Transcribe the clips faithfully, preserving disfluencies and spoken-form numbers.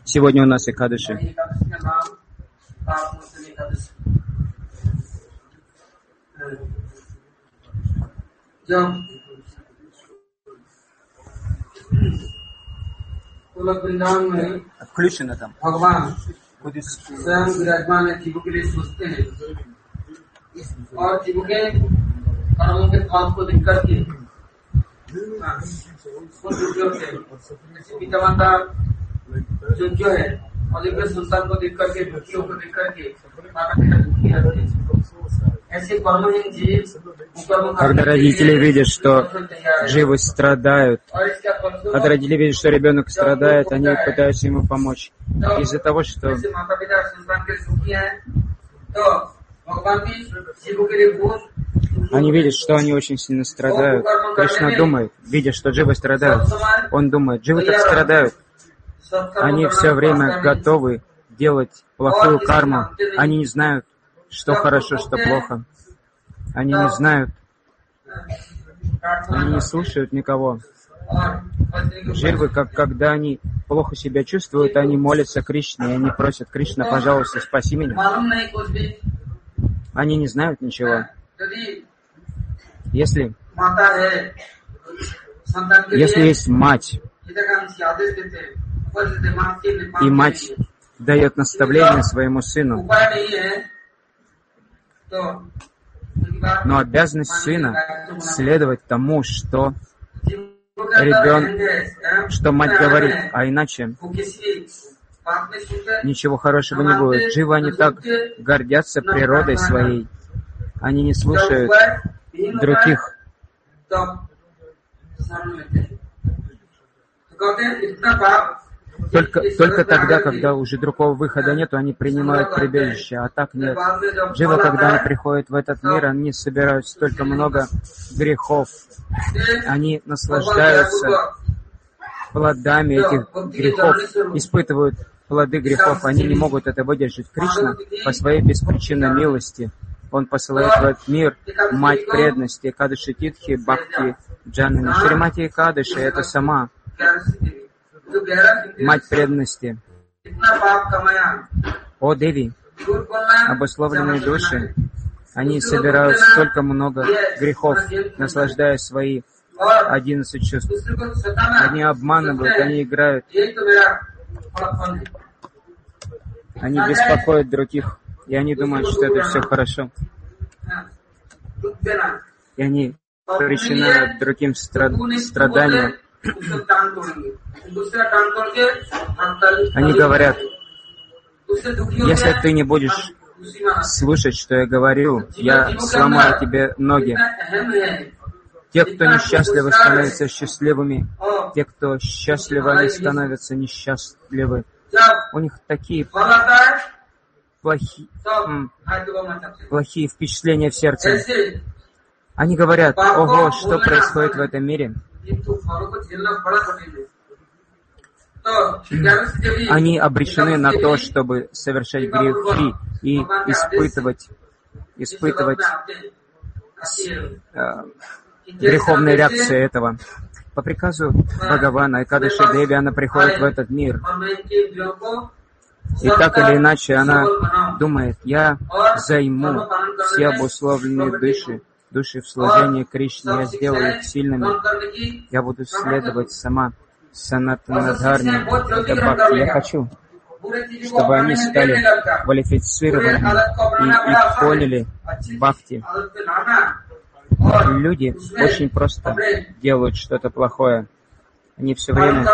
Сегодня у нас Экадаши. Включено там. Будет... Когда родители видят, что дживы страдают, когда родители видят, что ребенок страдает, они пытаются ему помочь. Из-за того, что они видят, что они очень сильно страдают. Кришна думает, видя, что дживы страдают, он думает, дживы так страдают. Они все время готовы делать плохую карму. Они не знают, что хорошо, что плохо. Они не знают. Они не слушают никого. Дживы, как когда они плохо себя чувствуют, они молятся Кришне, и они просят: Кришна, пожалуйста, спаси меня. Они не знают ничего. Если, если есть мать, и мать дает наставление своему сыну, но обязанность сына следовать тому, что ребенок, что мать говорит, а иначе ничего хорошего не будет. Дживы, они так гордятся природой своей, они не слушают других. Только, только тогда, когда уже другого выхода нет, они принимают прибежище, а так нет. Дживы, когда они приходят в этот мир, они собирают столько много грехов. Они наслаждаются плодами этих грехов, испытывают плоды грехов. Они не могут это выдержать. Кришна по своей беспричинной милости, он посылает в этот мир мать преданности, Экадаши Титхи, Бхакти Джанани. Шримати Экадаши — это сама мать преданности. О Деви, обусловленные души, они собирают столько много грехов, наслаждая свои одиннадцать чувств. Они обманывают, они играют, они беспокоят других, и они думают, что это все хорошо. И они причиняют другим страданиям. Они говорят: если ты не будешь слушать, что я говорю, я сломаю тебе ноги. Те, кто несчастливы, становятся счастливыми. Те, кто счастливы, они становятся несчастливы. У них такие плохие, плохие впечатления в сердце. Они говорят: ого, что происходит в этом мире? Они обречены на то, чтобы совершать грехи и испытывать, испытывать э, греховные реакции этого. По приказу Бхагавана, Экадаши Деви, она приходит в этот мир. И так или иначе она думает: я займу все обусловленные души, души в служении Кришне, я сделаю их сильными, я буду следовать сама Санатана Дхарме, это бхакти. Я хочу, чтобы они стали квалифицированными и, и поняли бхакти. Люди очень просто делают что-то плохое. Они все время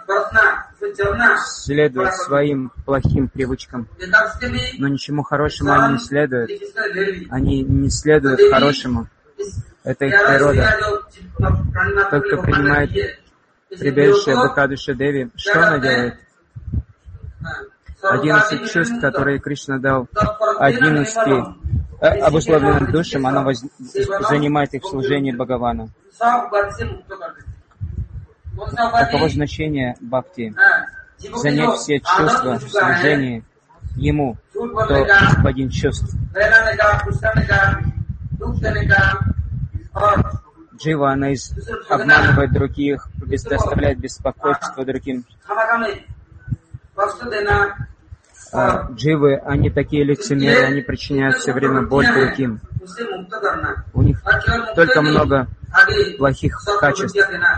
следуют своим плохим привычкам, но ничему хорошему они не следуют. Они не следуют хорошему. Это их природа. Тот, кто принимает прибежище в Экадаши Деви, что она делает? Одиннадцать чувств, которые Кришна дал одиннадцати обусловленным душам, она воз... занимает их в служении Бхагавана. Таково значение бхакти. Занять все чувства в служении Ему, кто господин чувств. Джива, она из... обманывает других, доставляет беспокойство другим. А дживы, они такие лицемеры, они причиняют все время боль другим. У них только много плохих качеств.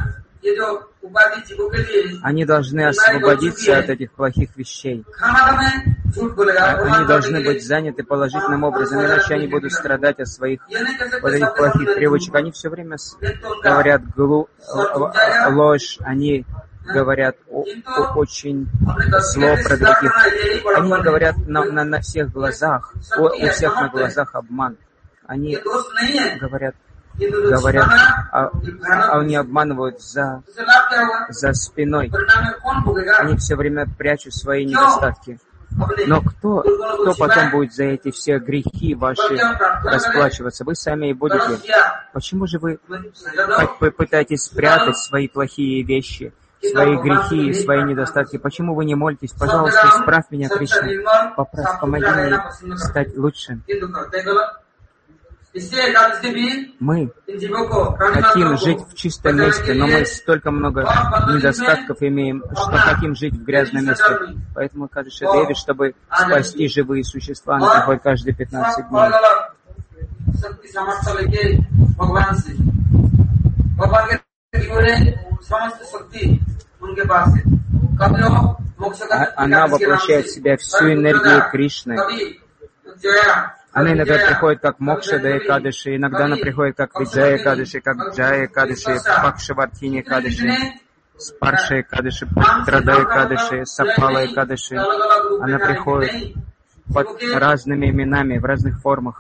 Они должны освободиться от этих плохих вещей. Они должны быть заняты положительным образом, иначе они будут страдать от своих вот этих плохих привычек. Они все время говорят глу, ложь, они говорят о, о, очень зло про других. Они говорят на, на, на всех глазах, о, у всех на глазах обман. Они говорят, говорят, а, а они обманывают за, за спиной. Они все время прячут свои недостатки. Но кто, кто потом будет за эти все грехи ваши расплачиваться? Вы сами и будете. Почему же вы пытаетесь спрятать свои плохие вещи, свои грехи и свои недостатки? Почему вы не молитесь? Пожалуйста, исправь меня, Кришна. Поправь, помоги мне стать лучше. Мы хотим жить в чистом месте, но мы столько много недостатков имеем, что хотим жить в грязном месте. Поэтому Кадыши Деви, чтобы спасти живые существа, она приходит каждые пятнадцать дней. Она воплощает в себя всю энергию Кришны. Она иногда приходит как Мокшада Экадыши, иногда она приходит как Виджая Экадыши, как Джая Экадыши, Пакшавартини Экадыши, Спарша Экадыши, Патрада Экадыши, Сапала Экадыши. Она приходит под разными именами, в разных формах.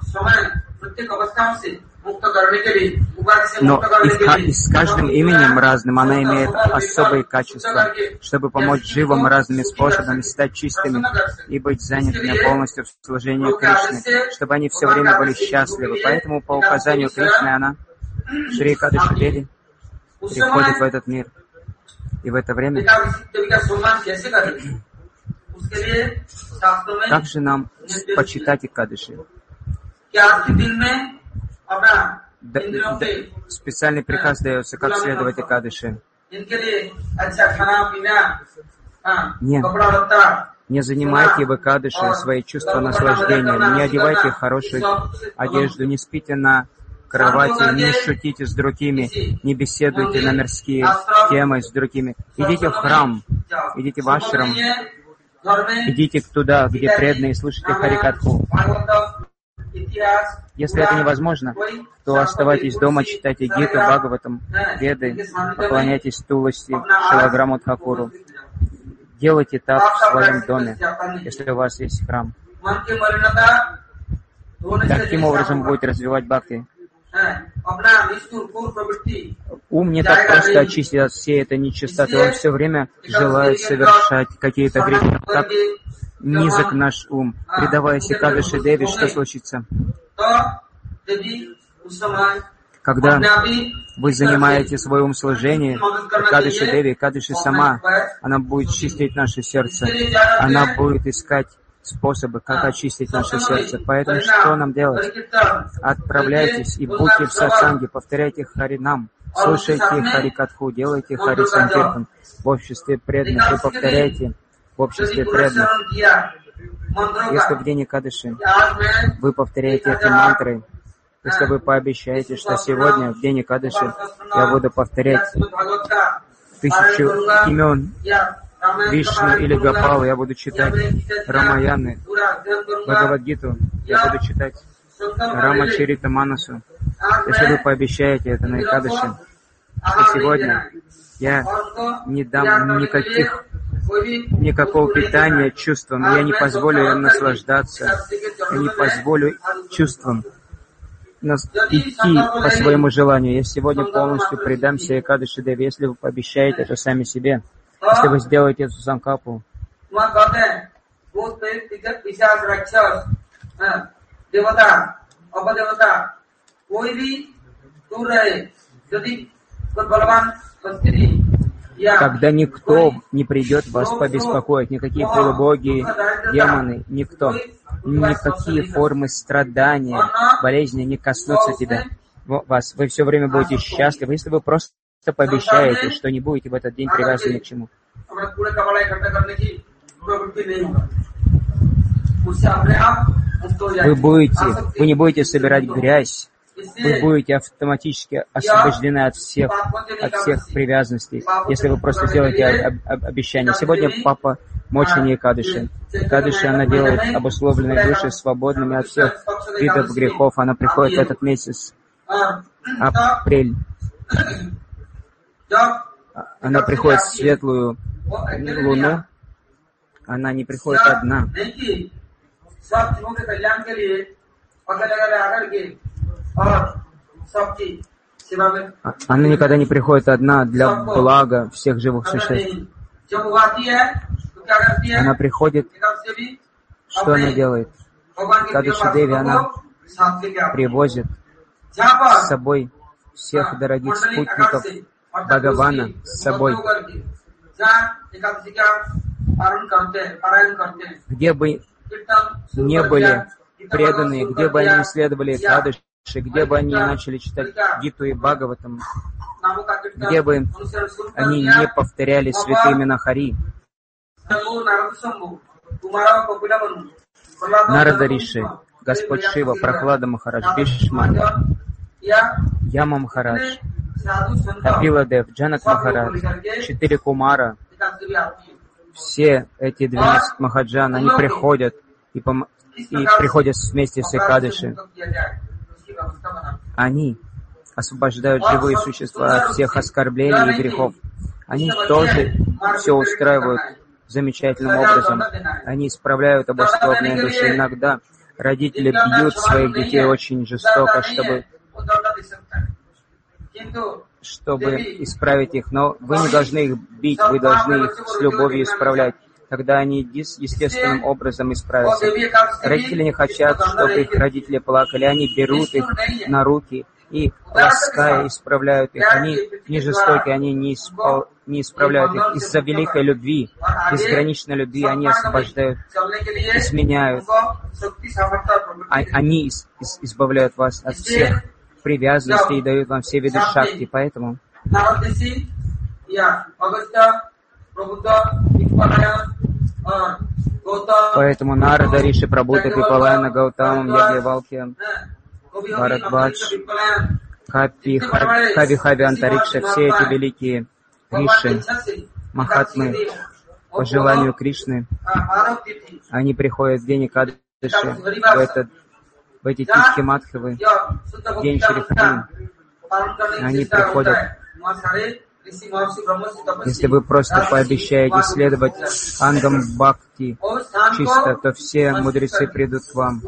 Но и, и с каждым именем разным она имеет особые качества, чтобы помочь живым разными способами стать чистыми и быть занятыми полностью в служении Кришны, чтобы они все время были счастливы. Поэтому по указанию Кришны она, Шри Кадыши Деви, приходит в этот мир. И в это время как же нам почитать Экадыши? Да, да, специальный приказ дается, как следовать Экадыши. Не, не занимайте в Экадыши свои чувства наслаждения, не одевайте хорошую одежду, не спите на кровати, не шутите с другими, не беседуйте на мирские темы с другими. Идите в храм, идите в ашрам, идите туда, где преданные, слушайте Харикатху. Если это невозможно, то оставайтесь дома, читайте Гиту, Бхагаватам, Веды, поклоняйтесь Туласи, Шилаграму Тхакуру. Делайте так в своем доме, если у вас есть храм. Таким образом будет развивать бхакти. Ум не так просто очистить от всей этой нечистоты. Он все время желает совершать какие-то грехи. Так низок наш ум. Предаваясь Экадыши Деви, что случится? Когда вы занимаете свой ум служением, Экадыши Деви, Экадыши сама, она будет чистить наше сердце. Она будет искать способы, как очистить наше сердце. Поэтому что нам делать? Отправляйтесь и будьте в сатсанге, повторяйте Харинам, слушайте Харикатху, делайте Харисанкиртан в обществе преданных и повторяйте в обществе преданных. Если в день Экадыши вы повторяете эти мантры, если вы пообещаете, что сегодня, в день Экадыши, я буду повторять тысячу имен Вишну или Гопалу, я буду читать Рамаяны, Бхагавад-гиту, я буду читать Рамачарита Манасу. Если вы пообещаете это на Экадыши, что сегодня я не дам никаких, никакого питания чувствам, я не позволю им наслаждаться, я не позволю чувствам идти по своему желанию. Я сегодня полностью предамся Экадыши Деви, если вы пообещаете это сами себе. Если вы сделаете эту санкапу, когда никто не придет вас побеспокоить, никакие полубоги, демоны, никто, никакие формы страдания, болезни не коснутся тебя, вас. Вы все время будете счастливы, если вы просто пообещаете, что не будете в этот день привязаны ни к чему. Вы будете, вы не будете собирать грязь, вы будете автоматически освобождены от всех, от всех привязанностей, если вы просто сделаете об, об, обещание. Сегодня Папа Мочени Экадыши. Экадыши, она делает обусловленные души свободными от всех видов грехов. Она приходит в этот месяц, апрель. Она приходит в светлую луну. Она не приходит одна. Она никогда не приходит одна для блага всех живых существ. Она приходит, что она делает? Экадыши Деви, она привозит с собой всех дорогих спутников Бхагавана с собой. Где бы не были преданные, где бы они исследовали Экадыши, где бы они начали читать Гиту и Бхагаватам, где бы они не повторяли святые имена Хари. Нарада Риши, Господь Шива, Прохлада Махарадж, Бишма, Яма Махарадж, Капила Дев, Джанак Махарадж, четыре Кумара, все эти двенадцать Махаджан, они приходят и, пом- и приходят вместе с Экадыши. Они освобождают живые существа от всех оскорблений и грехов. Они тоже все устраивают замечательным образом. Они исправляют обусловленные души. Иногда родители бьют своих детей очень жестоко, чтобы, чтобы исправить их. Но вы не должны их бить, вы должны их с любовью исправлять. Тогда они естественным образом исправятся. Родители не хотят, чтобы их родители плакали. Они берут их на руки и, лаская, исправляют их. Они не жестокие, они не, испол... не исправляют их. Из-за великой любви, безграничной любви они освобождают, изменяют. Они из... Из... избавляют вас от всех привязанностей и дают вам все виды шакти. Поэтому Поэтому Нарада Риши, Прабhuta, Пипалайна, Гаутамам, Ягьявалкья, Бхарадвадж, Капи, Хави, Хави, Антарикша, все эти великие Риши, Махатмы, по желанию Кришны, они приходят в день Экадыши, в, этот, в эти Титхи Мадхавы, в день Шрифри. Они приходят. Если вы просто пообещаете следовать ангам бхакти чисто, то все мудрецы придут к вам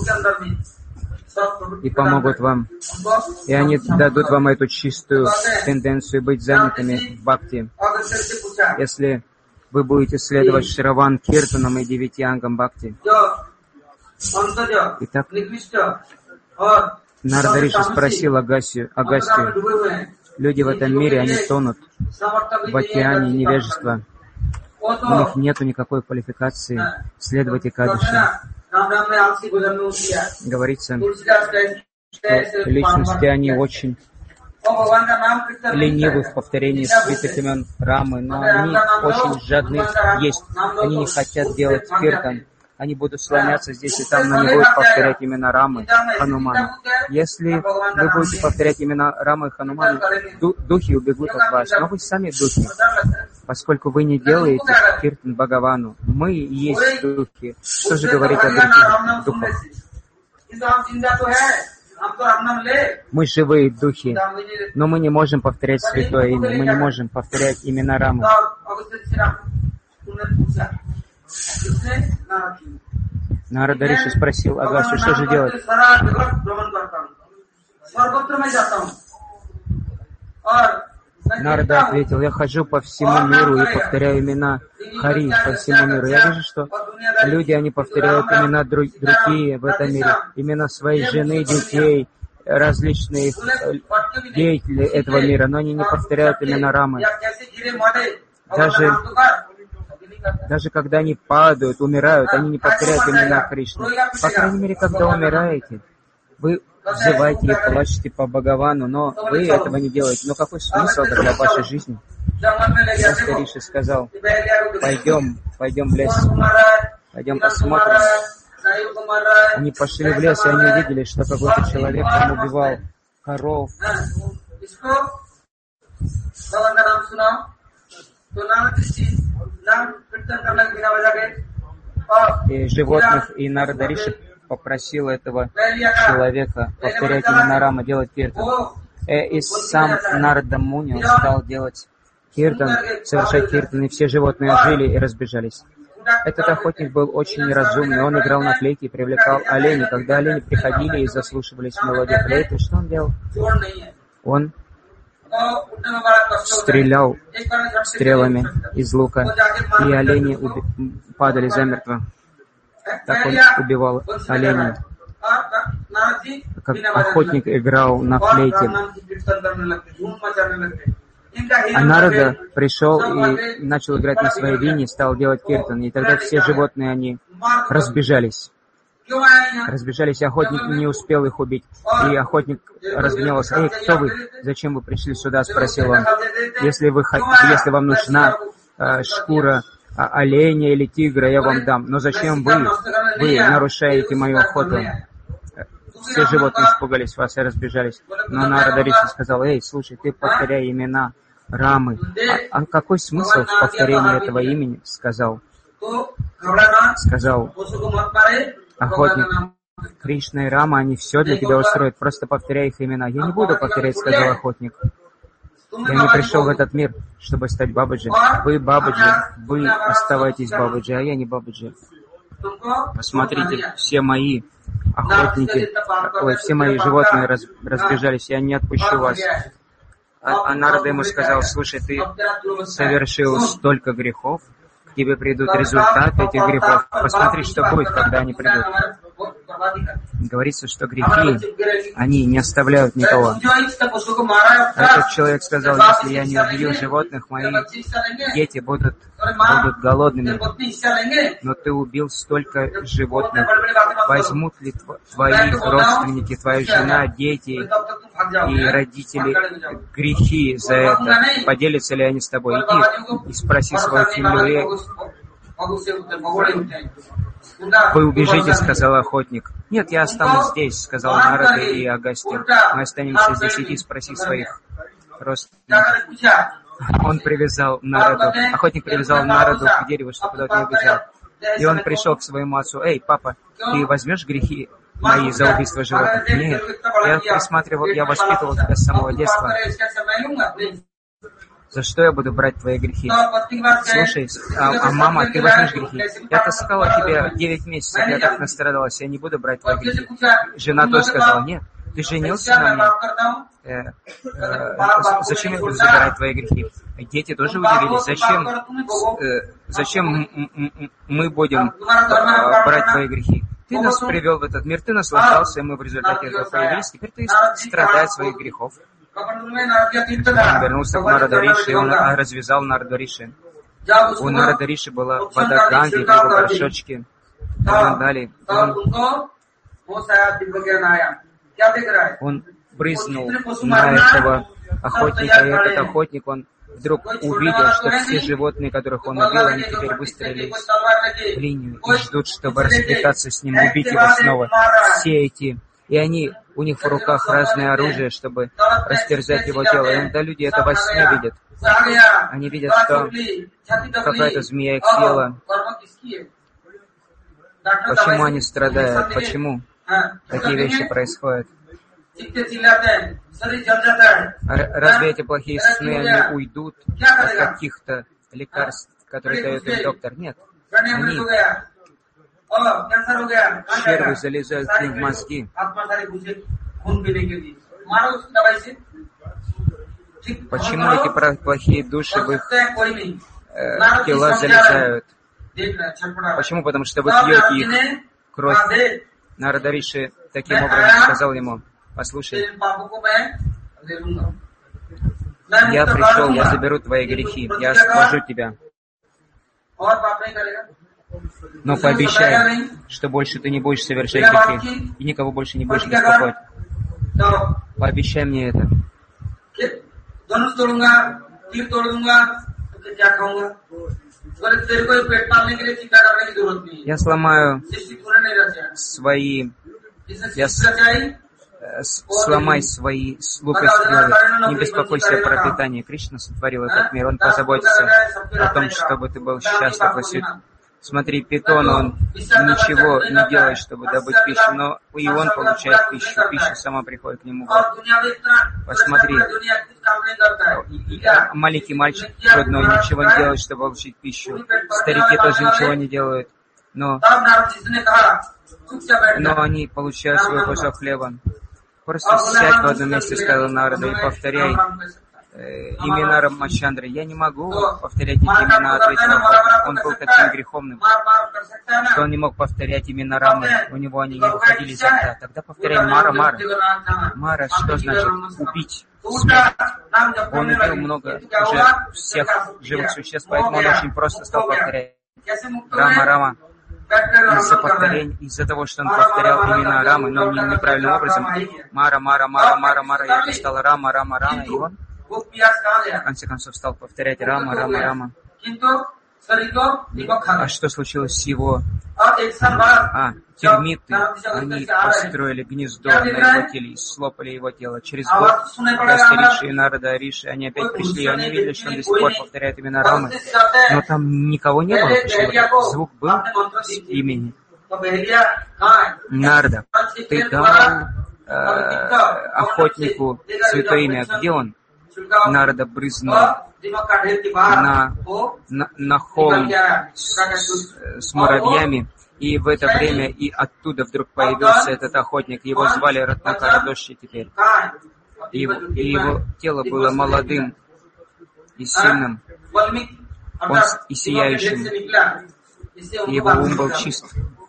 и помогут вам. И они дадут вам эту чистую тенденцию быть занятыми в бхакти. Если вы будете следовать Шраван Киртанам и девяти ангам бхакти. Итак, Нарада Риши спросил Агастью, Агастью, люди в этом мире, они тонут в океане невежества. У них нету никакой квалификации следовать Экадыши. Говорится, что личности, они очень ленивы в повторении святых имен Рамы, но они очень жадны есть. Они не хотят делать киртан. Они будут слоняться здесь и там, но не будут повторять имена Рамы, Ханумана. Если вы будете повторять имена Рамы и Ханумана, духи убегут от вас. Но вы сами духи, поскольку вы не делаете киртан Бхагавану. Мы и есть духи. Что же говорить о других духах? Мы живые духи, но мы не можем повторять святое имя. Мы не можем повторять имена Рамы. Нарада Риши спросил Агастью, что же делать? Нарада ответил, я хожу по всему миру и повторяю имена Хари по всему миру. Я вижу, что люди, они повторяют имена друг, другие в этом мире, имена своей жены, детей, различных деятелей этого мира, но они не повторяют имена Рамы. Даже Даже когда они падают, умирают, они не повторяют имена Кришны. По крайней мере, когда умираете, вы взываете и плачете по Бхагавану, но вы этого не делаете. Но какой смысл для вашей жизни? Агастья Риши сказал: пойдем, пойдем в лес, пойдем посмотрим. Они пошли в лес, и они увидели, что какой-то человек там убивал коров и животных, и Нарада Риши попросил этого человека повторять имена Рама, делать киртан. И сам Нарада Муни стал делать киртан, совершать киртан, и все животные жили и разбежались. Этот охотник был очень разумный, он играл на флейте и привлекал оленей. Когда олени приходили и заслушивались в мелодию флейты, что он делал? Он стрелял стрелами из лука, и олени уби- падали замертво. Так он убивал оленей. Как охотник играл на флейте. А Нарада пришел и начал играть на своей вине, стал делать киртан, и тогда все животные, они разбежались. Разбежались, и охотник не успел их убить. И охотник разгневался: «Эй, кто вы? Зачем вы пришли сюда?» — спросил он. «Если, вы, если вам нужна э, шкура э, оленя или тигра, я вам дам. Но зачем вы, вы нарушаете мою охоту?» Все животные испугались вас и разбежались. Но Нарада Риши сказал: «Эй, слушай, ты повторяй имена Рамы. А, а какой смысл в повторении этого имени?» — сказал. Сказал охотник: «Кришна и Рама, они все для тебя устроят, просто повторяй их имена». «Я не буду повторять», — сказал охотник. «Я не пришел в этот мир, чтобы стать Бабаджи. Вы Бабаджи, вы оставайтесь Бабаджи, а я не Бабаджи. Посмотрите, все мои охотники, ой, все мои животные раз, разбежались, я не отпущу вас». А, а Нарада ему сказал: «Слушай, ты совершил столько грехов, к тебе придут результаты этих грехов. Посмотри, что будет, когда они придут». Говорится, что грехи, они не оставляют никого. Этот человек сказал: «Если я не убью животных, мои дети будут, будут голодными. Но ты убил столько животных. Возьмут ли твои родственники, твоя жена, дети и родители грехи за это? Поделятся ли они с тобой? Иди и спроси свою семью». «Вы убежите», — сказал охотник. «Нет, я останусь здесь», — сказал Нарада и Агастья. «Мы останемся здесь, иди спроси своих родственников». Он привязал Нараду, охотник привязал Нараду к дереву, чтобы тот не убежал. И он пришел к своему отцу: «Эй, папа, ты возьмешь грехи мои за убийство животных?» «Нет, я присматривал, я воспитывал тебя с самого детства. За что я буду брать твои грехи? Слушай, а, а мама, ты возьмешь грехи? Я таскала тебя девять месяцев, я так настрадалась, я не буду брать твои грехи». Жена тоже сказала: «Нет, ты женился на мне. Э, э, зачем я буду забирать твои грехи?» Дети тоже удивились: «Зачем, э, зачем мы будем э, брать твои грехи? Ты нас привел в этот мир, ты наслаждался, и мы в результате этого появились, теперь ты страдай от своих грехов». Он вернулся к Нарада Риши, и он развязал Нарада Риши. У Нарада Риши была вода Ганги в его горшочке. Дали. Он, он брызнул на этого охотника, и этот охотник, он вдруг увидел, что все животные, которых он убил, они теперь выстроились в линию и ждут, чтобы расквитаться с ним, убить его снова. Все эти... И они, у них в руках разное оружие, чтобы растерзать его тело. И иногда люди это во сне видят. Они видят, что какая-то змея их съела. Почему они страдают? Почему такие вещи происходят? Разве эти плохие сны, они уйдут от каких-то лекарств, которые дает им доктор? Нет. Они... черви залезают к ним в мозги. Почему эти плохие души в их э, тела залезают? Почему? Потому что вы пьете их кровь. Нарада Риши таким образом сказал ему: «Послушай, я пришел, я заберу твои грехи, я освобожу тебя. Но пообещай, что больше ты не будешь совершать грехи и никого больше не будешь беспокоить. Пообещай мне это». Я сломаю свои... Я с... сломай свои слупы стрелы. Не беспокойся про питание. Кришна сотворил этот мир. Он позаботится о том, чтобы ты был счастлив и сыт. Смотри, питон, он ничего не делает, чтобы добыть пищу, но и он получает пищу. Пища сама приходит к нему. Посмотри, маленький мальчик грудной ничего не делает, чтобы получить пищу. Старики тоже ничего не делают, но, но они получают свой кусок хлеба. Просто сядь в одном месте, сказал Нарада, и повторяй э, имена Рамачандры. Я не могу повторять эти имена, ответил он. Он был таким греховным, что он не мог повторять имена Рамы. У него они не выходили изо рта. Тогда повторяй Мара, Мара. Мара, что значит убить? Смерть. Он убил много уже всех живых существ, поэтому он очень просто стал повторять Рама, Рама. Из-за повторения, из-за того, что он повторял имена Рамы, но не неправильным образом. Мара, Мара, Мара, Мара, Мара, и это стало Рама, Рама, Рама, и он в конце концов стал повторять Рама, Рама, Рама. А что случилось с его... А, термиты, они построили гнездо на его теле и слопали его тело. Через год, Гастя Риши и Нарада Риши, они опять пришли, и они видели, что он до сих пор повторяет имена Рамы. Но там никого не было почему-то. Звук был с имени. Нарда, ты дал э, охотнику святое имя. Где он? Нарада брызнул на, на, на холм с, с муравьями, и в это время и оттуда вдруг появился этот охотник. Его звали Ратнакарадоши теперь. И его, и его тело было молодым и сильным, он и сияющим. И его ум был чист.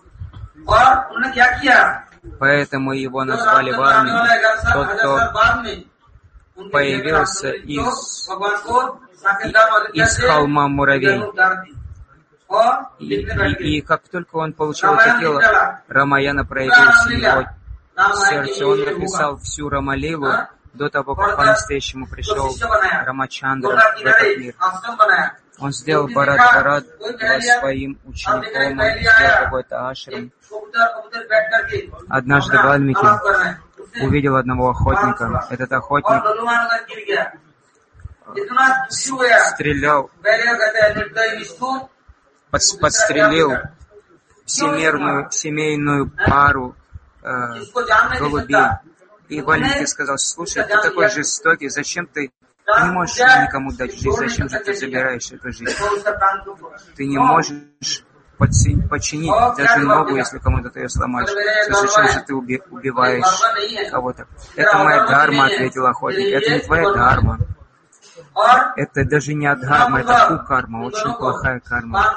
Поэтому его назвали Варни, тот, кто появился из, из холма муравей. И, и, и как только он получил это тело, Рамаяна проявился в его сердце. Он написал всю Рамалилу до того, как по-настоящему пришел Рамачандра в этот мир. Он сделал Барат-Барат своим учеником, он сделал какой-то ашрам. Однажды Вальмики увидел одного охотника. Этот охотник стрелял, под, подстрелил всемирную, семейную пару э, голубей. И Вальмики сказал: слушай, ты такой жестокий, зачем ты, ты не можешь никому дать жизнь, зачем же ты забираешь эту жизнь? Ты не можешь починить даже ногу, если кому-то ты ее сломаешь. Зачем же ты уби- убиваешь кого-то? Это моя дхарма, ответил охотник. Это не твоя дхарма. Это даже не адхарма, это ку-карма, очень плохая карма.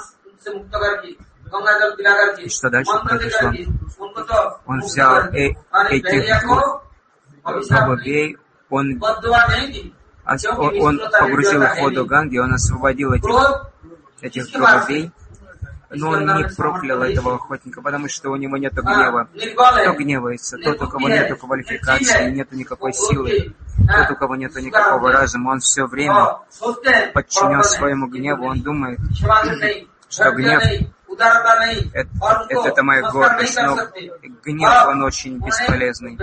И что дальше произошло? Он взял э- этих двух голубей, он, он, он погрузил их в воду Ганги, он освободил этих, этих голубей, но он не проклял этого охотника, потому что у него нет гнева. Кто гневается? Тот, у кого нет квалификации, нет никакой силы, тот, у кого нет никакого разума, он все время подчинен своему гневу, он думает, что гнев это, это, это моя гордость, но гнев, он очень бесполезный.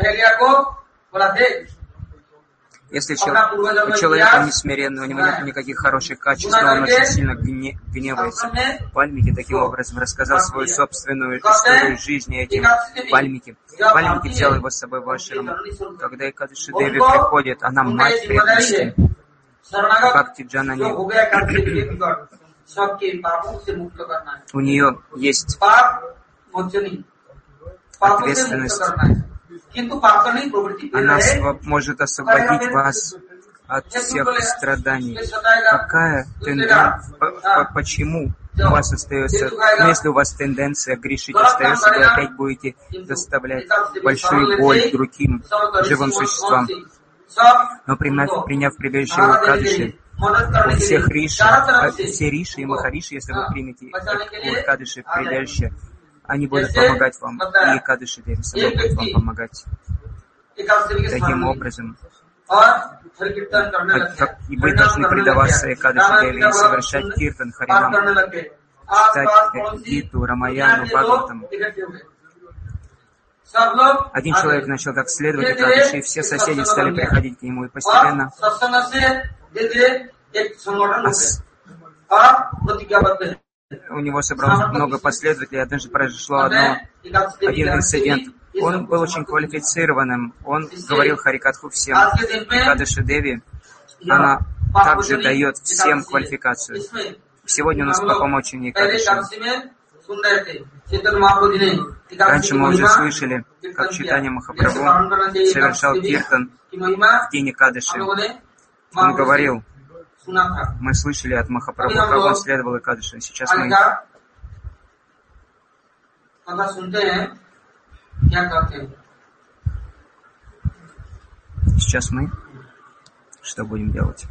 Если человек, у человека не смиренный, у него нет никаких хороших качеств, но он очень сильно гне, гневается. Вальмики таким образом рассказал свою собственную историю жизни этим Вальмики. Вальмики взял его с собой в ашрам. Когда Экадаши Деви приходит, она мать преданности. Бхакти Джанани. У нее есть ответственность. Она может освободить вас от всех страданий. Какая тенденция, почему у вас остается, ну, если у вас тенденция грешить остается, вы опять будете доставлять большую боль другим живым существам. Но приняв, приняв прибежище у Экадаши, у всех риши, все риши и махариши, если вы примете у Экадаши прибежище, они будут помогать вам, и Экадаши Деви сама будет вам помогать. Таким образом, И вы должны предаваться Экадаши Деви и совершать киртан, харинам, читать Гиту, Рамаяну, Бхагаватам. Один человек начал так следовать Экадаши, и все соседи стали приходить к нему, и постепенно у него собралось много последователей. Однажды произошло одно, один инцидент. Он был очень квалифицированным. Он говорил Харикатху всем. Экадаши Деви, она также дает всем квалификацию. Сегодня у нас по помощи Экадаши. Раньше мы уже слышали, как Чайтанья Махапрабху совершал киртан в день Экадаши. Он говорил, мы слышали от Махапрабху, как он следовал Экадаши. Сейчас мы Сейчас мы что будем делать?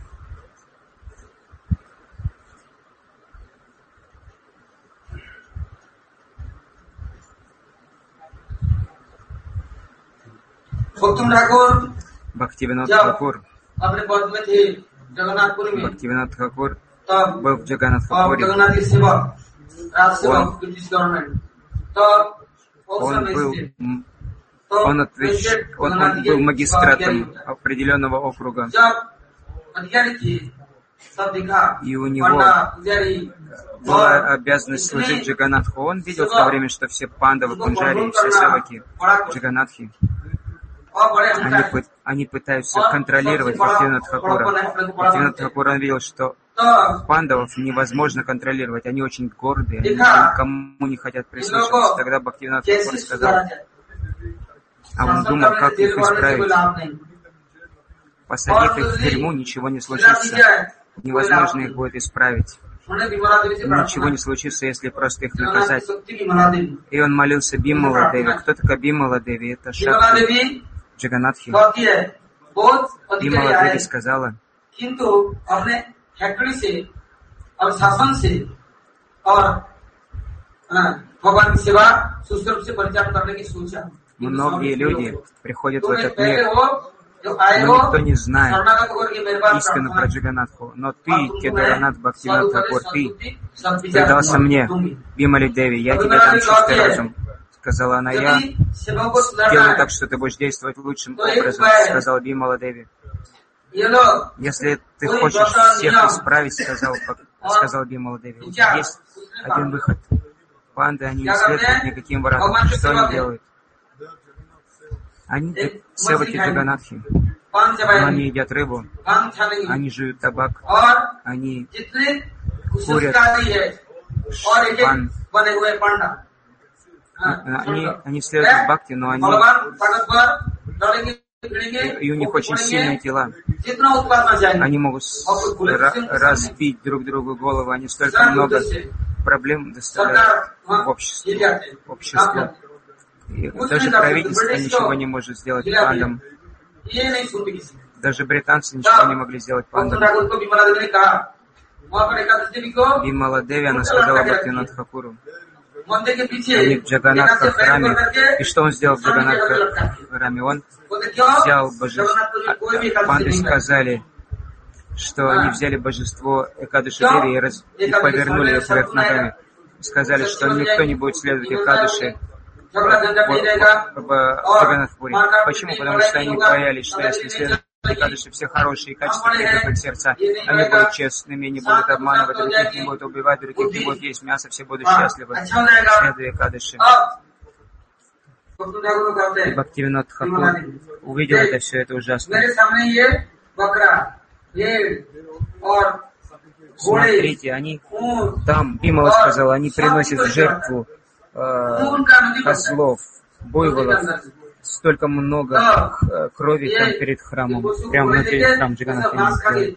Бхактивинод Тхакур Бхактивинод Тхакур был в Джаганнатхапуре. Он, он был, он, отвеч, он, он был магистратом определенного округа. И у него была обязанность служить Джаганнатху. Он видел в то время, что все пандавы, пунджари, все севаки Джаганнатхи, Они, они пытаются контролировать Бхактивинод Тхакура. Бхактивинод Тхакур, он видел, что пандавов невозможно контролировать. Они очень гордые, они никому не хотят прислушиваться. Тогда Бхактивинод Тхакур сказал, а он думал, как их исправить. Посадив их в тюрьму, ничего не случится. Невозможно их будет исправить. Ничего не случится, если просто их наказать. И он молился Бимала Деви. Кто такая Бимала Деви? Это Шакти Джаганнатхи. Бимала Деви сказала, многие люди приходят в этот мир, но никто не знает истину про Джаганнатху. Но ты, Кедаранат Бхактивинод Тхакур, ты предался мне, Бимали Деви, я тебе дам чистый разум. Сказала она, я сделаю так, что ты будешь действовать лучшим образом, сказала Бимала Деви. Если ты хочешь всех исправить, сказал, сказал Бимала Деви, есть один выход. Панды, они не следуют никаким воротам. Что они делают? Они севаки Джаганнатхи, но они едят рыбу, они жуют табак, они курят шпан. Они, они следуют бхакти, но они... И у них очень сильные тела. Они могут разбить друг другу голову, они столько много проблем доставляют в обществе. обществу. И даже правительство ничего не может сделать пандам. Даже британцы ничего не могли сделать пандам. Бимала Деви, она сказала Бхактивинод Тхакуру. Они в Джаганнатха храме. И что он сделал в Джаганнатха храме? Он взял божество. Панды сказали, что они взяли божество Экадаши Деви и, раз... и повернули его вверх ногами. Сказали, что никто не будет следовать Экадаши в Джаганнатхапуре. Почему? Потому что они боялись, что если следуют Экадаши, все хорошие качества придут в их сердца. Они будут честными, не будут обманывать других, не будут убивать других, не будут есть мясо, все будут счастливы, следуя Экадаши. И Бхактивинод Тхакур увидел это все, это ужасно. Смотрите, они там, Бимала сказала, они приносят в жертву э, козлов, буйволов, столько много крови там перед храмом, прямо внутри храма Джаганнатха.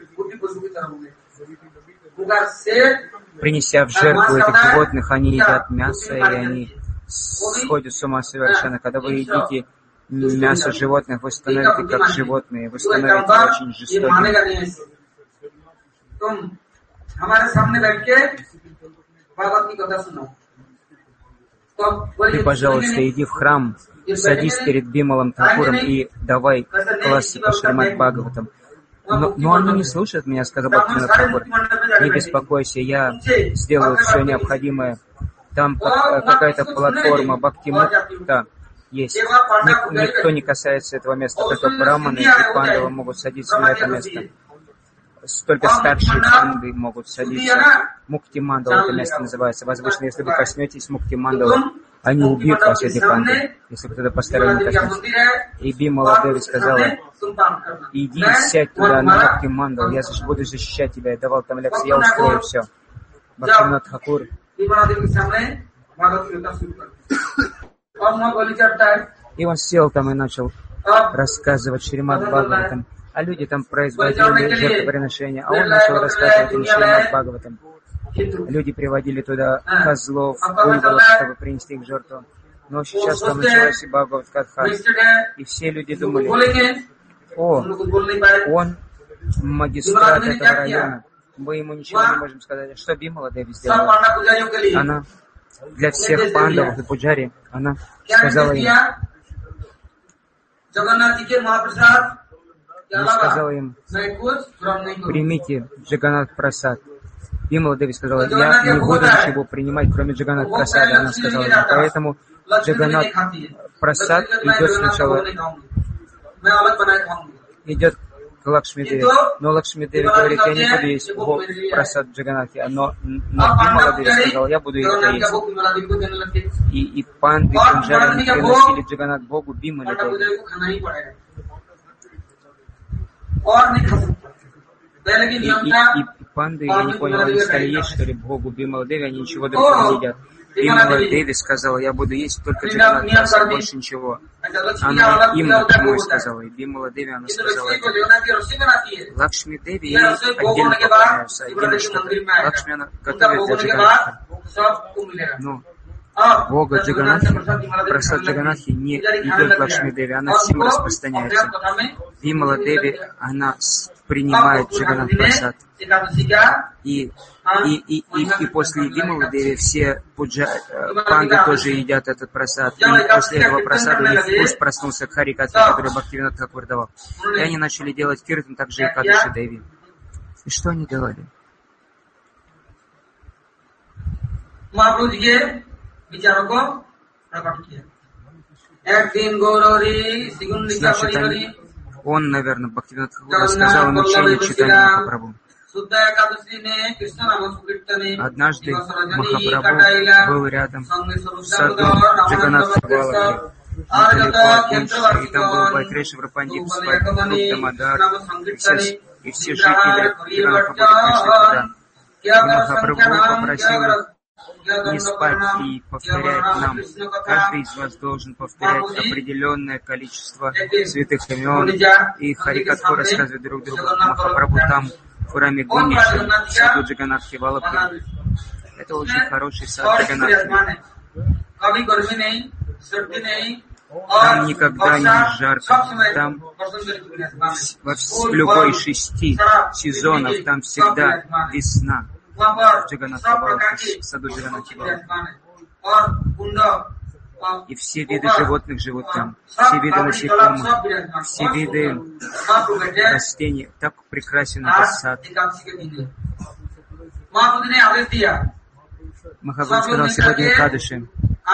Принеся в жертву этих животных, они едят мясо, и они сходят с ума совершенно. Когда вы едите мясо животных, вы становитесь как животные, вы становитесь очень жестокими. Ты, пожалуйста, иди в храм садись перед Бималом Такуром и давай классы по Шримад Бхагаватам. Но, но они не слушают меня, сказал Бхактивинод Такур. Не беспокойся, я сделаю все необходимое. Там какая-то платформа Бхактимукта есть. Ник, никто не касается этого места, только браманы и пандавы могут садиться на это место. Только старшие панды могут садиться. Мукти-мандала это место называется. Возможно, если вы коснетесь Мукти-мандала, они убьют вас, эти панды, если кто-то посторонний коснется. И Бимала Деви сказала: иди, сядь туда на Мукти-мандал, я буду защищать тебя. Я давал там лекции, я устрою все. Бхактивинод Такур. И он сел там и начал рассказывать Шримад Бхагаватам. А люди там производили жертвоприношения, а он начал рассказывать им Шримад Бхагаватам. Люди приводили туда козлов, буйволов, чтобы принести их в жертву. Но сейчас там началась и Бхагават Катха. И все люди думали: о, он магистрат этого района. Мы ему ничего не можем сказать. Что Бимала Деви сделала? Она для всех пандавов и пуджари, она сказала им, она сказала им: примите Джаганнат Прасад. Бимала Деви сказала: я не буду ничего принимать, кроме Джаганнат Прасада. Она сказала им. Поэтому Джаганнат Прасад идет сначала, идет к Лакшми Деви. Но Лакшми Деви говорит: я не буду есть Прасад Джаганнати. Но, но Бимала Деви сказала: я буду это есть. И, и панды, пунджари, они приносили Джаганнат Богу Бимале Деви. И, и, и панды, я не понял, они стали есть, что ли, Богу Бимала Деви, они ничего другого не едят. Бимала Деви сказала: я буду есть только Джаганнат Прасад, больше ничего. Она им напрямую сказала, и Бимала Деви, она сказала это. Лакшми Деви ей отдельно поклоняются, отдельно что-то. Лакшми, она готовит для Джаганнатха. Но Бога Джаганнатхи, Прасад Джаганнатхи не идет Лакшми Деви, она всем распространяется. Бимала Деви, она принимает Джаганнат Прасад. И, и, и, и, и после Бимала Деви все пуджа, панды тоже едят этот прасад. И после этого прасада у них вкус проснулся к Харикатхе, который Бхактивинод Такур давал. И они начали делать киртан также и Кадыши Деви. И что они делали? Значит, они, он, наверное, Бхактивинод Такур рассказал им учение читания Махапрабху. Однажды Махапрабху был рядом в саду Джаганнатха Балаки, недалеко от Кунджи, и там был Вайкрешвара Пандит, Сварупа Дамодар, и все жители Джаганнатха Балаки пришли туда. И Махапрабху попросил их не спать и повторять нам. Каждый из вас должен повторять определенное количество святых имен, и Харикатху рассказывает друг другу. Махапрабху там в храме Гуниши, в саду Джаганнатхи Валабхи. Это очень хороший сад Джаганнатхи. Там никогда не жарко. Там в любой шести сезонов там всегда весна. В Джаганнатхи Валабхи, в саду Джаганнатхи Валабхи. И все виды животных живут там, все виды насекомых, все виды растений. Так прекрасен этот сад. Махапрабху сказал: сегодня Экадаши.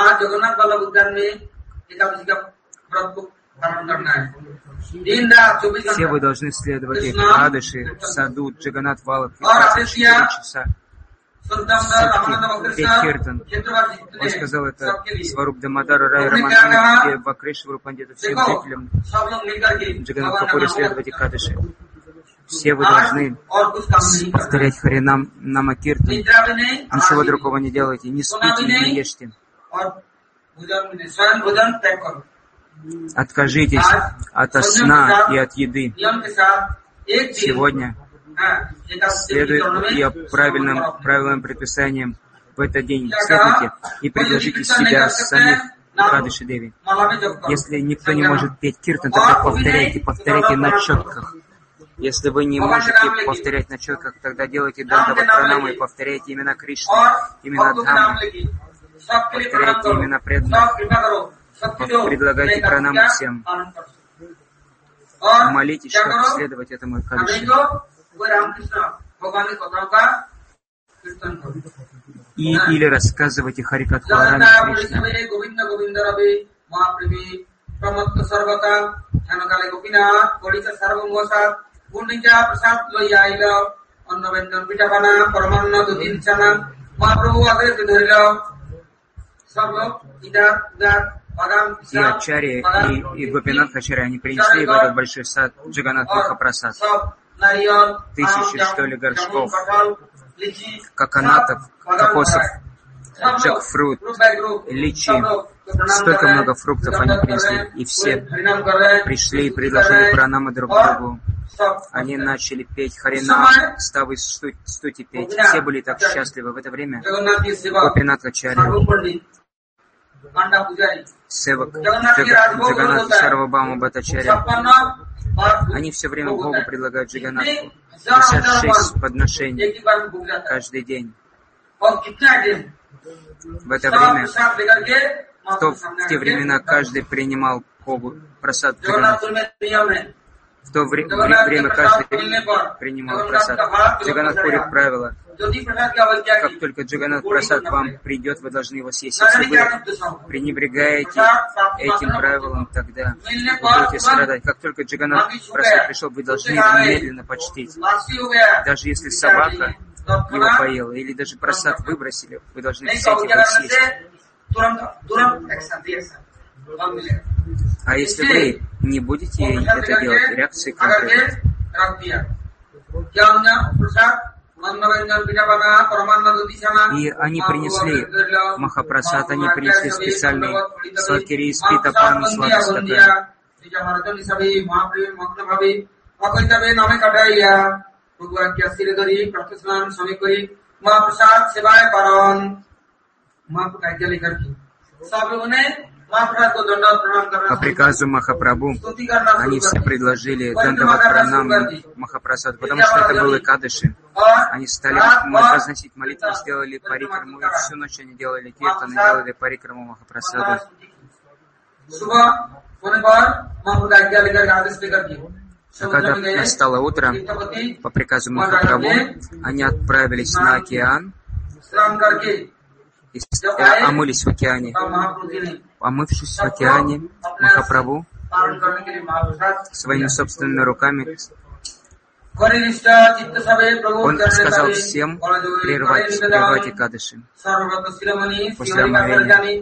Все вы должны следовать Экадаши в саду Джаганнат Валабхи двадцать четыре часа. Сутки, петь киртан. Он сказал это Сваруп Дамодар Рай Раманане, Вакрешвару Пандиту, всем жителям Джаганнатха Пури следовать Экадаши. Все вы должны повторять Харинам Нама Киртан. Ничего другого не делайте, не спите и не ешьте. Откажитесь от сна и от еды. Сегодня следует и правильным правилам предписаниям в этот день. Следуйте и предложите себя самих Экадаши Деви. Если никто не может петь киртан, тогда повторяйте, повторяйте на четках. Если вы не можете повторять на четках, тогда делайте Дандават Пранаму и повторяйте имена Кришны, имена Дхаммы, повторяйте имена преданных. Предлагайте пранаму всем. Молитесь, как следовать этому Экадаши. И или рассказывайте Харикатху о Раме Кришне. И Ачарья, и, и Гопинат Ачарья, они принесли в этот большой сад Джаганнат Махапрасад. Тысячи, что ли, горшков, коконатов, кокосов, джекфрут, личи. Столько много фруктов они принесли. И все пришли и предложили пранамы друг другу. Они начали петь Харинам, ставы стути петь. Все были так счастливы. В это время Гопинат Ачарья, Севак Джаганнат Сарвабхаума Бхаттачарья, они все время Богу предлагают Джаганнатху пятьдесят шесть подношений каждый день. В это время, в, то, в те времена, каждый принимал Богу прасад Джаганнатху. В то вре- время каждый принимал прасад. Джаганнат Пури правило. Как только Джаганнат прасад вам придет, вы должны его съесть. Если вы пренебрегаете этим правилом, тогда вы будете страдать. Как только Джаганнат прасад пришел, вы должны его немедленно почтить. Даже если собака его поела, или даже прасад выбросили, вы должны взять его съесть. А если вы не будете это делать, реакции конкретны. И они принесли Махапрасад, они принесли специальные сладкири из питапану, сладостакан. По приказу Махапрабху они все предложили Дандават Пранам Махапрасаду, потому что это был Экадаши. Они стали возносить молитвы, сделали парикраму, и всю ночь они делали киртан, и делали парикраму Махапрасаду. А когда настало утро, по приказу Махапрабху, они отправились на океан, и омылись в океане. Омывшись в океане, Махапрабху своими собственными руками он сказал всем прервать, прервать Экадаши после омовения.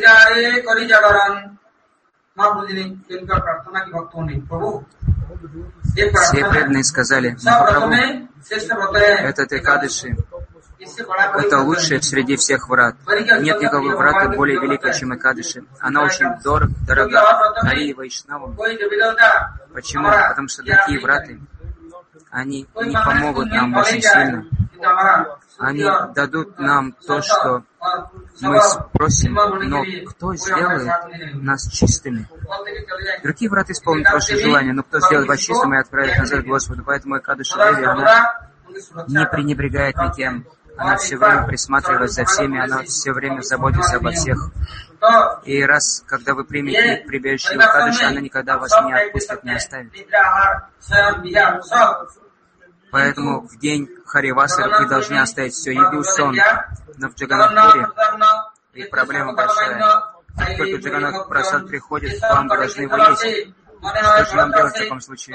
Все преданные сказали Махапрабху, этот Экадаши это лучшее среди всех врат. Нет никакой врата более великой, чем Экадаши. Она очень дорог, дорога Хари и Вайшнавам. Почему? Потому что такие враты, они не помогут нам очень сильно. Они дадут нам то, что мы спросим, но кто сделает нас чистыми? Другие врата исполнят ваши желания, но кто сделает вас чистым и отправит назад к Господу? Поэтому Экадаши Деви, она не пренебрегает никем. Она все время присматривает за всеми, она все время заботится обо всех. И раз, когда вы примете прибежище Экадаши, она никогда вас не отпустит, не оставит. Поэтому в день Харивасары вы должны оставить все, еду, сон. Но в Джаганнатхпуре и проблема большая. Как только Джаганнат Прасад приходит, вам вы должны его есть. Что же нам делать в таком случае?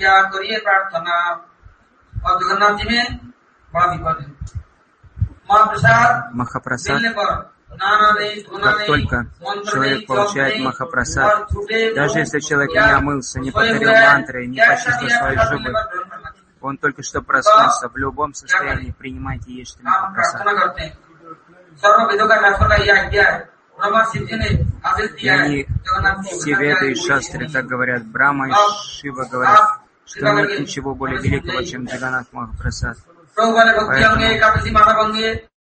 Махапрасад, как только человек получает Махапрасад, даже если человек не омылся, не повторил мантры, не почистил свои зубы, он только что проснулся, в любом состоянии принимайте и ешьте Махапрасад. И они, все веды и шастры, так говорят, Брахма и Шива говорят, что нет ничего более великого, чем Джаганнат Махапрасад. Поэтому,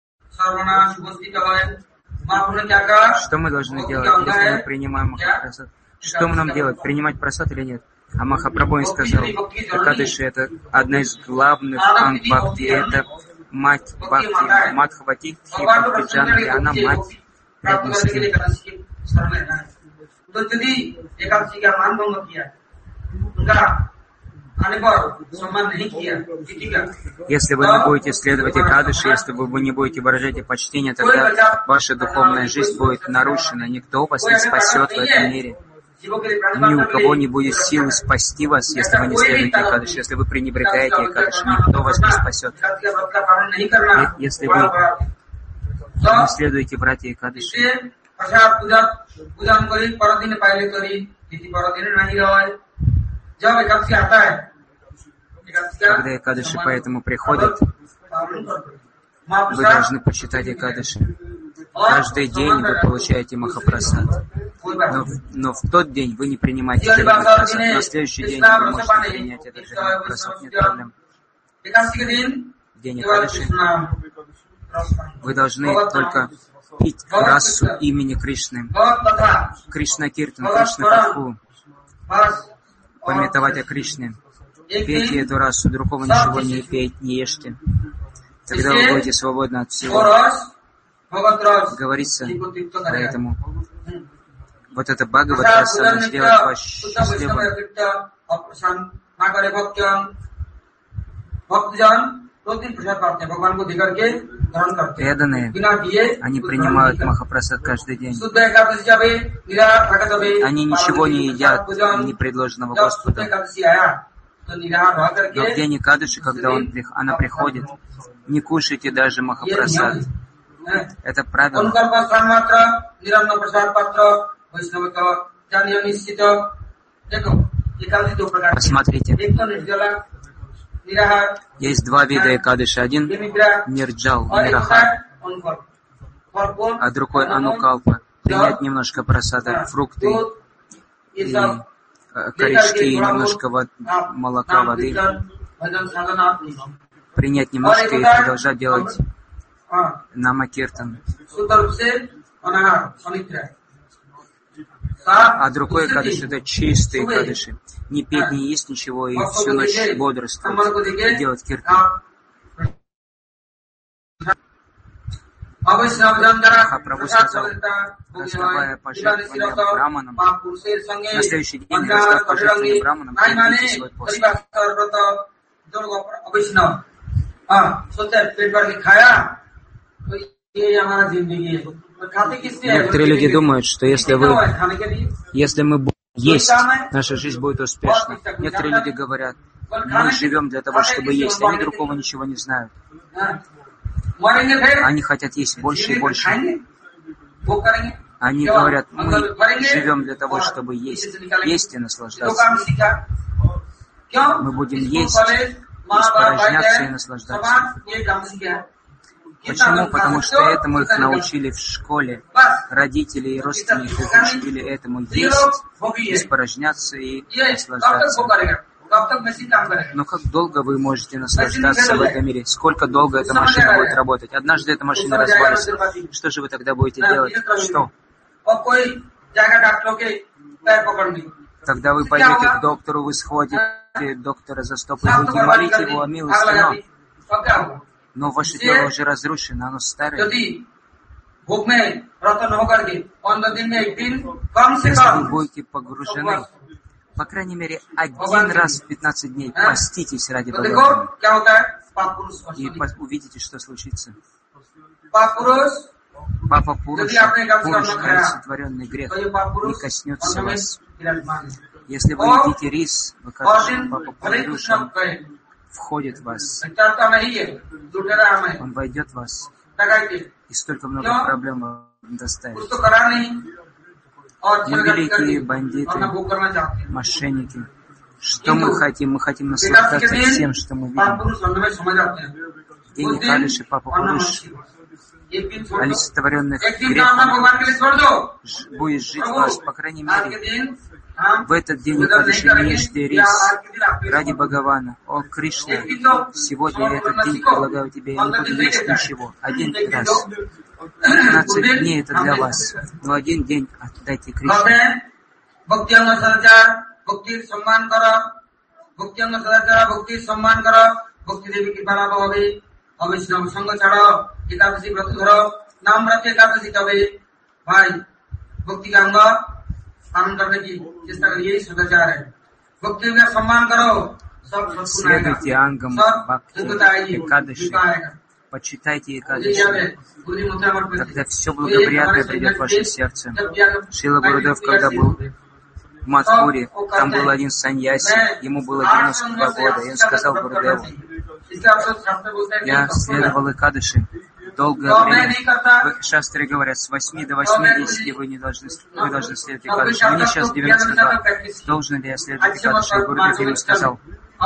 что мы должны делать, если мы принимаем Махапрасад? Что нам делать, принимать прасад или нет? А Махапрабху сказал, Экадаши это одна из главных анг бхакти, это мать бхакти, Мадхавати Бхакти Джана, и она мать преданности. तो यदि एकादशी का मान भंग किया, उनका आने पर सम्मान नहीं किया, если вы не будете следовать Экадаши, если вы не будете выражать их почтение, тогда ваша духовная жизнь будет нарушена. Никто вас не спасет в этом мире. Ни у кого не будет силы спасти вас, если вы не следуете Экадаши. Если вы пренебрегаете Экадаши, никто вас не спасет. Если вы не следуете братья Экадаши, когда Экадаши поэтому приходит, вы должны почитать Экадаши. Каждый день вы получаете Махапрасад. Но, но в тот день вы не принимаете этот Махапрасад. На следующий день вы можете принять этот же Махапрасад, нет проблем. В день Экадаши вы должны только пить расу имени Кришны. Кришна Киртан, Кришна Катху. Памятовать о Кришне. Пейте эту расу, другого ничего не пейте, не ешьте. Тогда вы будете свободны от всего. Говорится поэтому. Вот это Бхагават Раса сделает вас счастливым. Преданные, они принимают Махапрасад каждый день. Они ничего не едят, не предложенного Господу. Но в день Экадаши, когда он, она приходит, не кушайте даже Махапрасад. Это правило. Посмотрите. Есть два вида Экадаши. Один Нирджал, Нирахар, а другой Анукалпа. Принять немножко прасада, фрукты и корешки, и немножко вод, молока, воды. Принять немножко и продолжать делать Намакиртан. А другой Экадаши — это чистые Экадаши. Не петь, не есть ничего и всю ночь бодрствовать и делать киртан. Махапрабху сказал, раздавая пожертвования браманам, на следующий день, раздав пожертвования браманам, прекратите свой пост. Некоторые люди думают, что если вы, если мы будем есть, наша жизнь будет успешна. Некоторые люди говорят, мы живем для того, чтобы есть, они другого ничего не знают. Они хотят есть больше и больше. Они говорят, мы живем для того, чтобы есть, есть и наслаждаться. Мы будем есть, испражняться и наслаждаться. Почему? Потому что этому их научили в школе. Родители и родственники их учили этому есть, испражняться и наслаждаться. Но как долго вы можете наслаждаться в этом мире? Сколько долго эта машина будет работать? Однажды эта машина развалится. Что же вы тогда будете делать? Что? Тогда вы пойдете к доктору, вы сходите доктора за стопу и будете молить его о милости, но... Но ваше тело уже разрушено, оно старое. Если вы будете погружены, по крайней мере, один раз в пятнадцать дней поститесь ради Бога. И увидите, что случится. Папа Пуруша, Пуруша, сотворенный грех, не коснется вас. Если вы едите рис, вы кажете, Папа Пуруша входит в вас. Он войдет в вас. И столько много проблем вам доставит. Мы великие бандиты, мошенники. Что мы хотим? Мы хотим наслаждаться всем, что мы видим. День Экадаши, Папа Пуруш, олицетворенных грехом, будет жить в вас, по крайней мере, в этот день Экадаши не ешьте рис ради Бхагавана. О, Кришна, сегодня этот день предлагаю тебе, я не буду есть ничего. Один раз. пятнадцать дней это для вас. Но один день отдайте Кришне. पालन करने की चेष्टा करो, यही सदाचार है। भक्ति का सम्मान करो, सब सत्संग आएगा, Следуйте ангам सब Бхакти, दुखता आएगी, Экадаши, दुखता आएगा। почитайте मुझे याद Экадаши, है, गुरुजी मुद्रा मठ में тогда थे। все तो एक हमारे благоприятное придет в संगठन ваше थे, сердце. जब याद- Шрила Гурудев, когда был в Мадхуре, там был один саньяси, ему было девяносто два года, и он сказал Гурудеву: я следовал Экадаши долгое время. В шастре говорят, с восьми до восьмидесяти вы не должны, вы должны следовать Экадаши. Мне сейчас девяносто два. Должен ли я следовать Экадаши? И Гурудев ему сказал: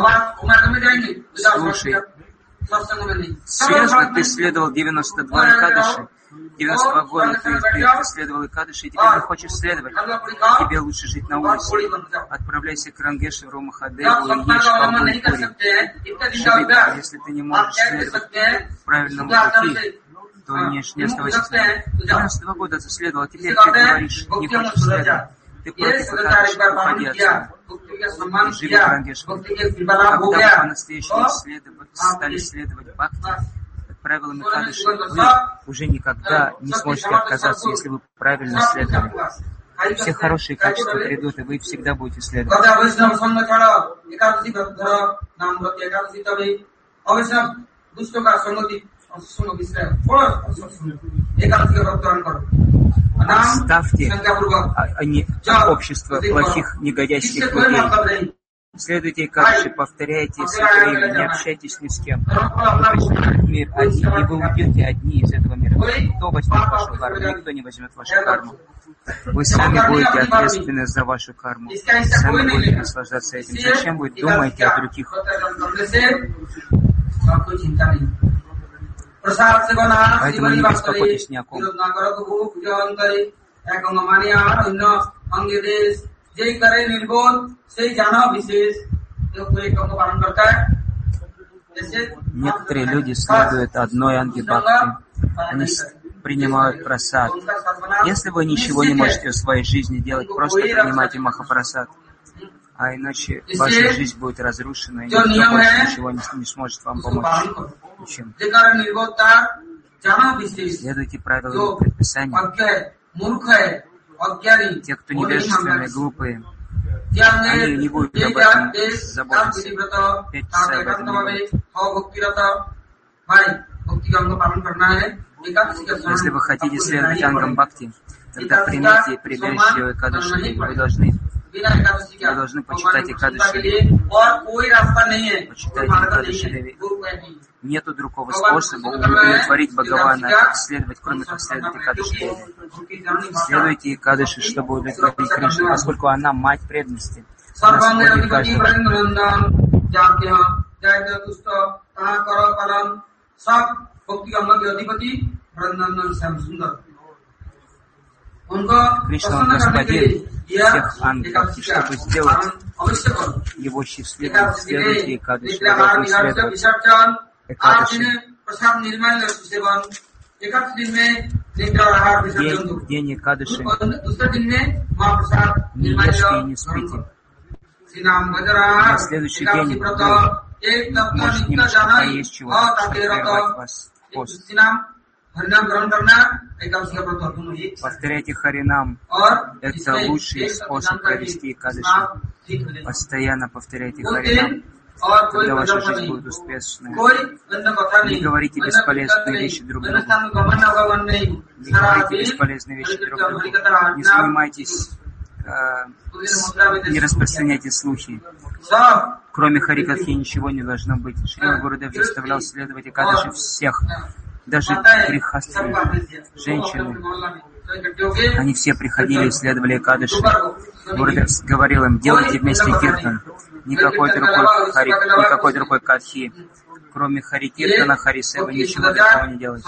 слушай, серьезно, ты следовал девяносто два Экадаши? девяносто два года ты, ты следовал Экадаши, и теперь не хочешь следовать. Тебе лучше жить на улице. Отправляйся к Рангешвару Махадеву и ешь Палгури. Живи там. Если ты не можешь следовать правильному пути, то не, не оставайся с нами. девяносто два года ты следовал, а теперь ты говоришь, не хочешь следовать. Ты против Экадаши, уходи отсюда. И живи в Рангешваре. Когда по-настоящему стали следовать Бхакти, правилам Экадаши, вы уже никогда не сможете отказаться, если вы правильно следовали. Все хорошие качества придут, и вы всегда будете следовать. Оставьте общество плохих, негодящих людей. Следуйте Экадаши, повторяйте свое имя, не общайтесь ни с кем. Вы пришли в мир одни, и вы уйдете одни из этого мира. Кто возьмет вашу карму? Никто не возьмет вашу карму. Вы сами будете ответственны за вашу карму. Сами будете наслаждаться этим. Зачем вы думаете о других? Поэтому не беспокойтесь ни о ком. जय करे निर्बोध से जाना विशेष जो कोई काम पालन करता है जैसे некоторые люди следуют одной анге бхакти, они принимают прасад. Если вы ничего не можете в своей жизни делать, просто принимайте махапрасад, а иначе ваша жизнь будет разрушена, и никто больше ничего не, не сможет вам помочь. Ничем. Следуйте правилам и предписаниям. Те, кто невежественные, глупые, они не будут об этом заботиться. Пять часов об этом не будут. Если вы хотите следовать ангам Бхакти, тогда примите прибежище Экадаши. Вы должны, вы должны почитать Экадаши. Почитайте Экадаши Деви. Нету другого способа удовлетворить Бхагавана, как следовать, кроме как следовать Экадаши Деви. Следуйте Экадаши, чтобы удовлетворить Кришну, поскольку она мать преданности. Она свободит каждого. Кришна, он господин всех ангелов, и чтобы сделать его счастливым, следуйте Экадаши, вы должны следовать Экадаши. День, день Экадаши. Не ешьте и не спите. На следующий день вы можете немножко поесть чего-то, чтобы прервать вас пост. Повторяйте Харинам. Это лучший способ провести Экадаши. Постоянно повторяйте Харинам. Тогда ваша жизнь будет успешной. Не говорите бесполезные вещи друг другу. Не говорите бесполезные вещи друг другу. Не занимайтесь, э, с, не распространяйте слухи. Кроме Харикатхи ничего не должно быть. Шрила Гурудев заставлял следовать Экадаши всех. Даже грехастые женщины. Они все приходили и следовали Экадаши. Гурудев говорил им: делайте вместе киртан. Никакой другой хари, никакой другой катхи, кроме хари киртана, хари сева, ничего такого не делайте.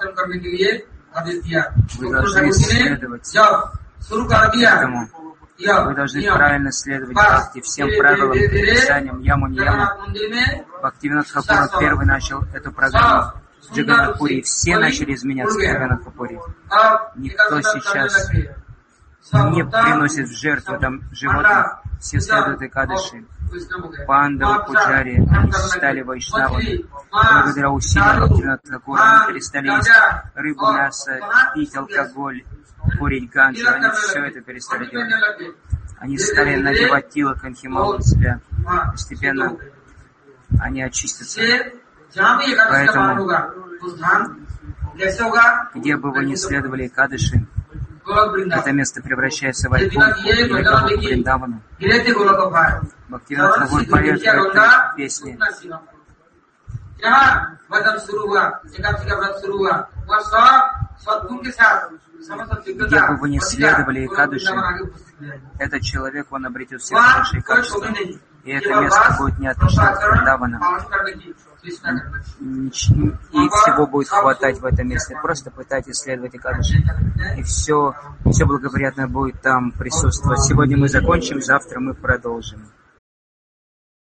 Вы должны следовать этому. Вы должны правильно следовать Бхакти, всем правилам, предписаниям, яму не яму. Бхактивинод Тхакур первый начал эту программу. Джаганнатхпури, все начали изменяться в Джаганнатхпури. Никто сейчас не приносит в жертву там животных, все следуют Экадаши. Пандавы, Пуджари, они стали вайшнавами. Благодаря усилиям Бхактивинода Тхакура они перестали есть рыбу, мясо, пить алкоголь курить ганджу, они все это перестали делать. Они стали надевать тилок анхимал на себя. Постепенно они очистятся. Поэтому, где бы вы ни следовали Экадаши, это место превращается в Вайкунтху или Голоку Вриндавану. Бхактивинода Тхакур поет в этой песне. Где бы вы ни следовали Экадаши, этот человек, он обретет все хорошие качества. И это место будет не отлично от Вриндавана. И всего будет хватать в этом месте. Просто пытайтесь следовать Экадаши. И все, все благоприятное будет там присутствовать. Сегодня мы закончим, завтра мы продолжим.